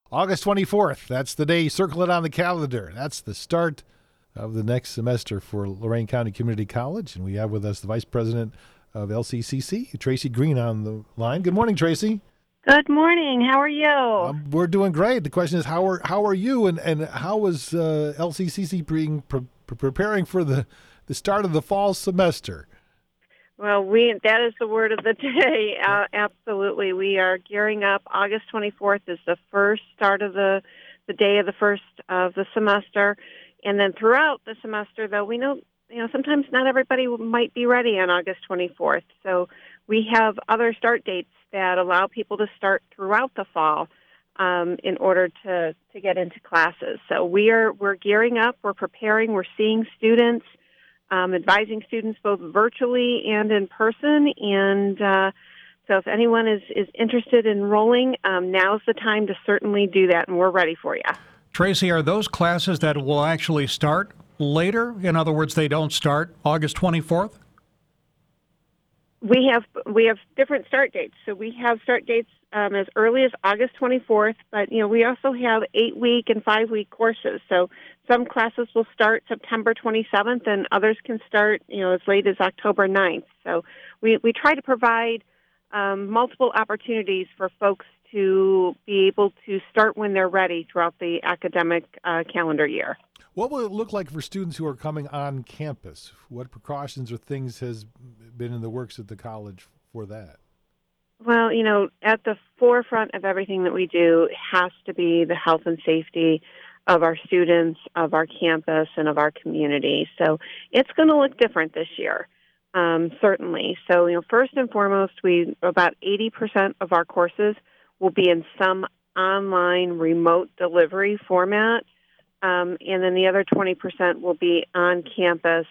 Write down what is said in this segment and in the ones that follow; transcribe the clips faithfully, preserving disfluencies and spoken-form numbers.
August twenty-fourth, that's the day. Circle it on the calendar. That's the start of the next semester for Lorain County Community College. And we have with us the Vice President of L C C C, Tracy Green, on the line. Good morning, Tracy. Good morning. How are you? Um, we're doing great. The question is, how are how are you, and, and how is uh, L C C C being pre- pre- preparing for the, the start of the fall semester? Well, we that is the word of the day. Uh, absolutely. We are gearing up. August twenty-fourth is the first start of the, the day of the first of the semester. And then throughout the semester, though, we know, you know, sometimes not everybody might be ready on August twenty-fourth. So we have other start dates that allow people to start throughout the fall um, in order to, to get into classes. So we are, we're gearing up, we're preparing, we're seeing students, Um, advising students both virtually and in person. And uh, so if anyone is, is interested in enrolling, um, now's the time to certainly do that, and we're ready for you. Tracy, are those classes that will actually start later? In other words, they don't start August twenty-fourth? We have we have different start dates. So we have start dates um, as early as August twenty-fourth, but you know we also have eight-week and five-week courses. So some classes will start September twenty-seventh, and others can start you know as late as October ninth. So we we try to provide um, multiple opportunities for folks to be able to start when they're ready throughout the academic uh, calendar year. What will it look like for students who are coming on campus? What precautions or things has been in the works at the college for that? Well, you know, at the forefront of everything that we do has to be the health and safety of our students, of our campus, and of our community. So it's going to look different this year, um, certainly. So, you know, first and foremost, we about eighty percent of our courses will be in some online remote delivery format. Um, and then the other twenty percent will be on campus,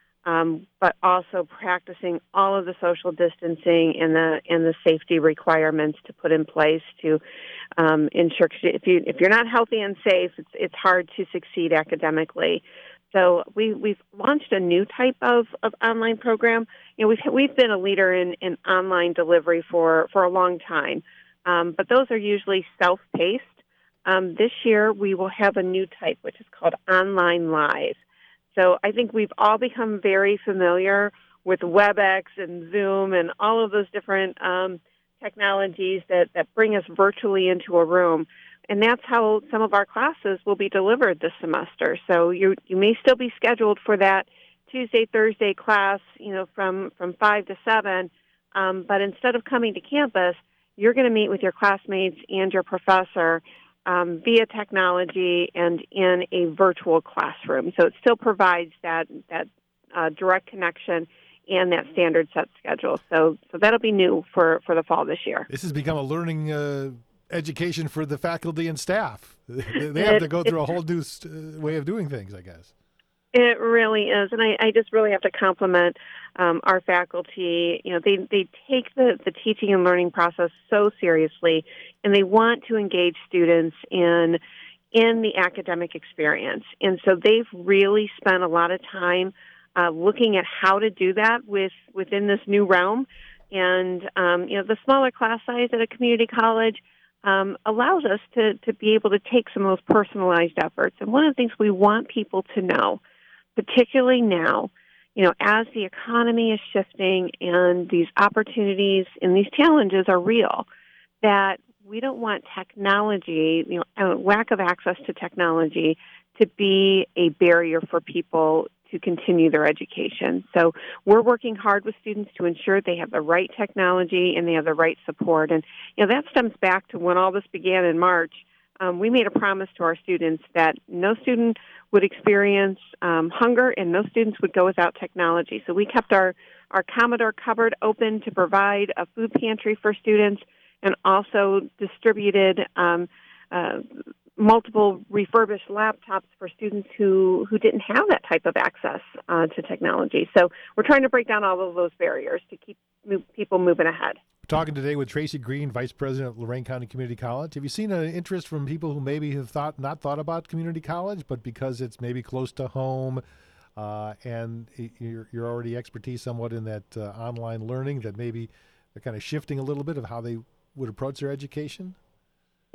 um, but also practicing all of the social distancing and the and the safety requirements to put in place to um, ensure. If you if you're not healthy and safe, it's it's hard to succeed academically. So we we've launched a new type of, of online program. You know, we've we've been a leader in, in online delivery for, for a long time, um, but those are usually self-paced. Um, this year, we will have a new type, which is called Online Live. So I think we've all become very familiar with WebEx and Zoom and all of those different um, technologies that, that bring us virtually into a room. And that's how some of our classes will be delivered this semester. So you you may still be scheduled for that Tuesday, Thursday class, you know, from, from five to seven. Um, but instead of coming to campus, you're going to meet with your classmates and your professor Um, via technology and in a virtual classroom. So it still provides that that uh, direct connection and that standard set schedule. So so that'll be new for, for the fall this year. This has become a learning uh, education for the faculty and staff. They have it, to go through it, a whole new st- way of doing things, I guess. It really is, and I, I just really have to compliment um, our faculty. You know, they they take the, the teaching and learning process so seriously, and they want to engage students in in the academic experience. And so they've really spent a lot of time uh, looking at how to do that with within this new realm. And um, you know, the smaller class size at a community college um, allows us to to be able to take some of those personalized efforts. And one of the things we want people to know, particularly now, you know, as the economy is shifting and these opportunities and these challenges are real, that we don't want technology, you know, a lack of access to technology to be a barrier for people to continue their education. So we're working hard with students to ensure they have the right technology and they have the right support. And, you know, that stems back to when all this began in March. Um, we made a promise to our students that no student would experience um, hunger and no students would go without technology. So we kept our, our Commodore cupboard open to provide a food pantry for students and also distributed um, uh, multiple refurbished laptops for students who, who didn't have that type of access uh, to technology. So we're trying to break down all of those barriers to keep move, people moving ahead. Talking today with Tracy Green, Vice President of Lorain County Community College. Have you seen an interest from people who maybe have thought not thought about community college, but because it's maybe close to home uh, and you're, you're already expertise somewhat in that uh, online learning, that maybe they're kind of shifting a little bit of how they would approach their education?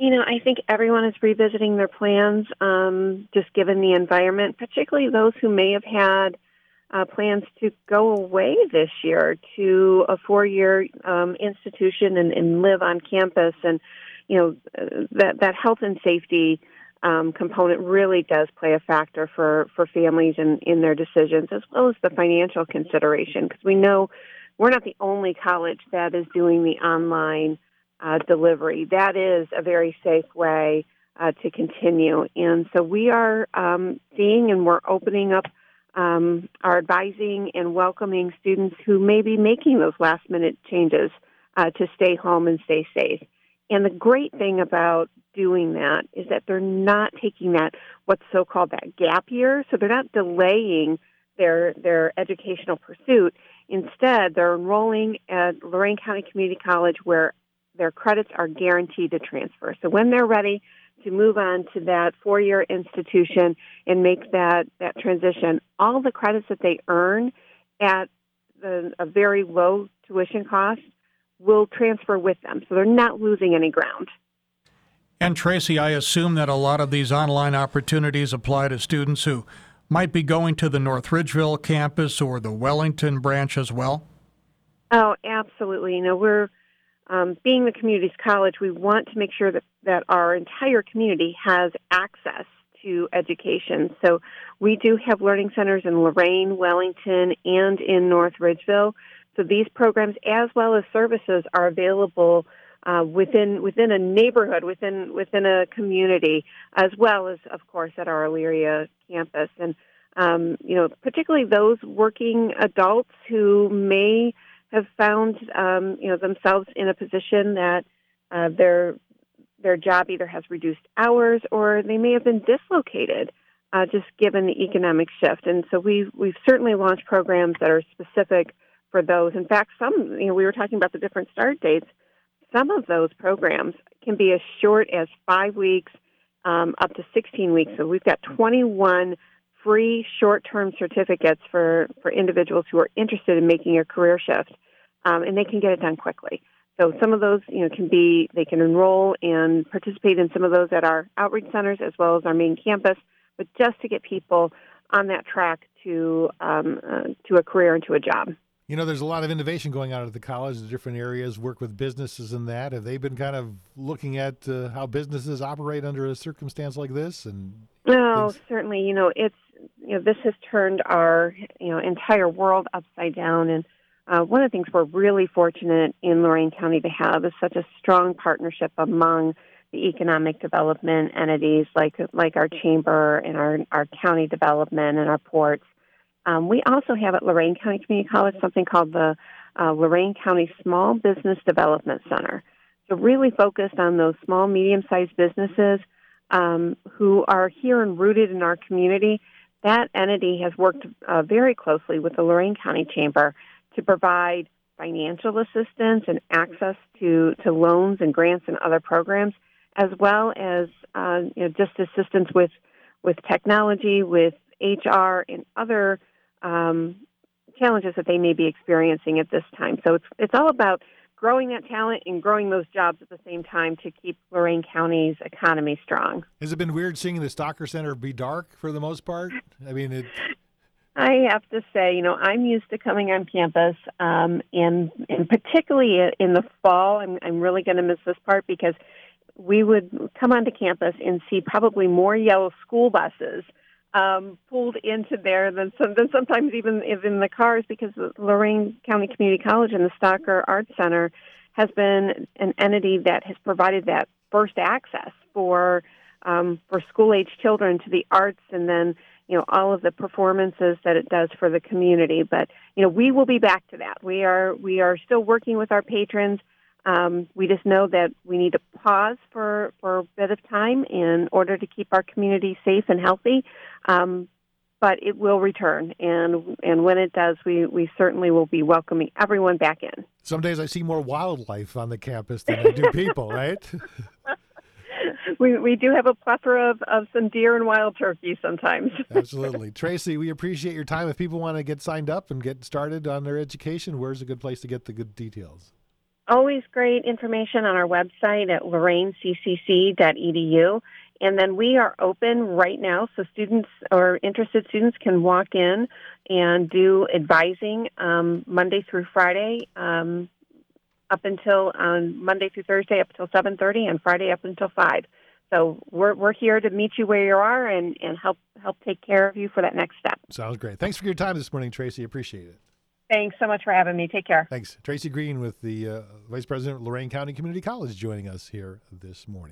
You know, I think everyone is revisiting their plans, um, just given the environment, particularly those who may have had uh, plans to go away this year to a four-year um, institution and, and live on campus. And, you know, uh, that, that health and safety um, component really does play a factor for, for families in, in their decisions, as well as the financial consideration, because we know we're not the only college that is doing the online uh, delivery. That is a very safe way uh, to continue. And so we are um, seeing and we're opening up um, our advising and welcoming students who may be making those last-minute changes uh, to stay home and stay safe. And the great thing about doing that is that they're not taking that, what's so-called that gap year, so they're not delaying their their educational pursuit. Instead, they're enrolling at Lorain County Community College where their credits are guaranteed to transfer. So when they're ready to move on to that four-year institution and make that, that transition, all the credits that they earn at the, a very low tuition cost will transfer with them. So they're not losing any ground. And Tracy, I assume that a lot of these online opportunities apply to students who might be going to the North Ridgeville campus or the Wellington branch as well? Oh, absolutely. You know, we're, um, being the community's college, we want to make sure that, that our entire community has access to education. So we do have learning centers in Lorain, Wellington, and in North Ridgeville. So these programs, as well as services, are available uh, within within a neighborhood, within within a community, as well as, of course, at our Elyria campus. And um, you know, particularly those working adults who may have found um, you know themselves in a position that uh, their their job either has reduced hours or they may have been dislocated, uh, just given the economic shift. And so we've we've certainly launched programs that are specific for those. In fact, some, you know, we were talking about the different start dates. Some of those programs can be as short as five weeks um, up to sixteen weeks. So we've got twenty-one free short-term certificates for, for individuals who are interested in making a career shift, um, and they can get it done quickly. So some of those, you know, can be, they can enroll and participate in some of those at our outreach centers as well as our main campus, but just to get people on that track to um, uh, to a career and to a job. You know, there's a lot of innovation going on at the college in different areas, work with businesses and that. Have they been kind of looking at uh, how businesses operate under a circumstance like this? And No, things? certainly. You know, it's, you know, this has turned our, you know, entire world upside down. And uh, one of the things we're really fortunate in Lorain County to have is such a strong partnership among the economic development entities like like our chamber and our, our county development and our ports. Um, we also have at Lorain County Community College something called the uh, Lorain County Small Business Development Center. So really focused on those small, medium-sized businesses um, who are here and rooted in our community. That entity has worked uh, very closely with the Lorain County Chamber to provide financial assistance and access to, to loans and grants and other programs, as well as uh, you know, just assistance with, with technology, with H R, and other Um, challenges that they may be experiencing at this time. So it's it's all about growing that talent and growing those jobs at the same time to keep Lorain County's economy strong. Has it been weird seeing the Stalker Center be dark for the most part? I mean, it... I have to say, you know, I'm used to coming on campus, um, and, and particularly in the fall, I'm, I'm really going to miss this part because we would come onto campus and see probably more yellow school buses Um, pulled into there than some, than sometimes even even the cars, because the Lorain County Community College and the Stalker Arts Center has been an entity that has provided that first access for um, for school age children to the arts, and then you know all of the performances that it does for the community. But you know we will be back to that. We are we are still working with our patrons. Um, we just know that we need to pause for, for a bit of time in order to keep our community safe and healthy, um, but it will return. And and when it does, we, we certainly will be welcoming everyone back in. Some days I see more wildlife on the campus than I do people, right? we we do have a plethora of, of some deer and wild turkey sometimes. Absolutely. Tracy, we appreciate your time. If people want to get signed up and get started on their education, where's a good place to get the good details? always great information on our website at lorraine c c c dot e d u. And then we are open right now, so students or interested students can walk in and do advising um, Monday through Friday, um, up until on Monday through Thursday up until seven thirty, and Friday up until five. So we're we're here to meet you where you are and, and help help take care of you for that next step. Sounds great. Thanks for your time this morning, Tracy. Appreciate it. Thanks so much for having me. Take care. Thanks. Tracy Green with the uh, Vice President of Lorain County Community College joining us here this morning.